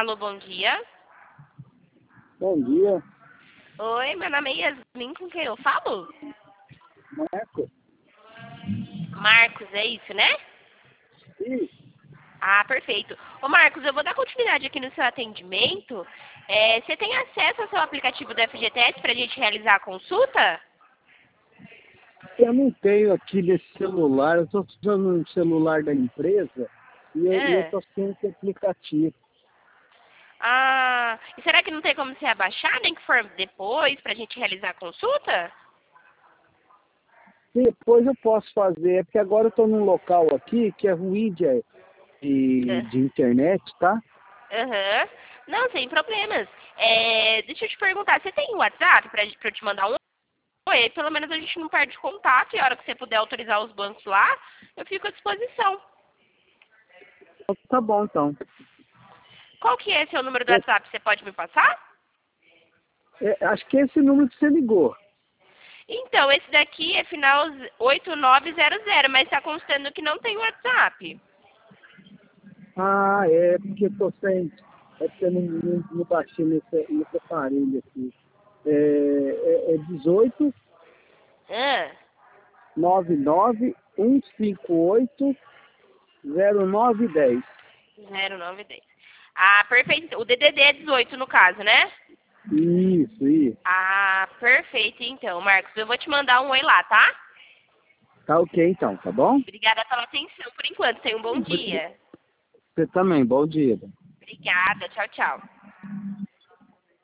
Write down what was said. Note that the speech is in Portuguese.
Alô, bom dia. Bom dia, Oi, meu nome é Yasmin, com quem eu falo? Marco. Marcos, é isso, né? Ih, Ah, perfeito. Ô, Marcos, eu vou dar continuidade aqui no seu atendimento. Você tem acesso ao seu aplicativo do FGTS para a gente realizar a consulta? eu não tenho aqui nesse celular, eu estou usando um celular da empresa e eu Ah, estou sem esse aplicativo. e será que não tem como você abaixar, nem que for depois, para a gente realizar a consulta? Depois eu posso fazer, é porque agora eu estou num local aqui que é ruim de internet, tá? Aham. Não, sem problemas. Deixa eu te perguntar, você tem WhatsApp para eu te mandar um? Oi, pelo menos a gente não perde contato e a hora que você puder autorizar os bancos lá, eu fico à disposição. Tá bom, então. Qual que é seu número do Eu- WhatsApp? Você pode me passar? acho que é esse número que você ligou. Então, esse daqui é final 8900, mas está constando que não tem WhatsApp. Ah, é porque eu estou sem. É porque eu não baixei nesse aparelho aqui. É 18 Ah, 99 158 0910. 0910. Ah, perfeito. O DDD é 18 no caso, né? Isso. Ah, perfeito então, Marcos. Eu vou te mandar um oi lá, tá? Tá ok então, tá bom? Obrigada pela atenção por enquanto. Tenha um bom dia. Você também, bom dia. Obrigada. Tchau, tchau.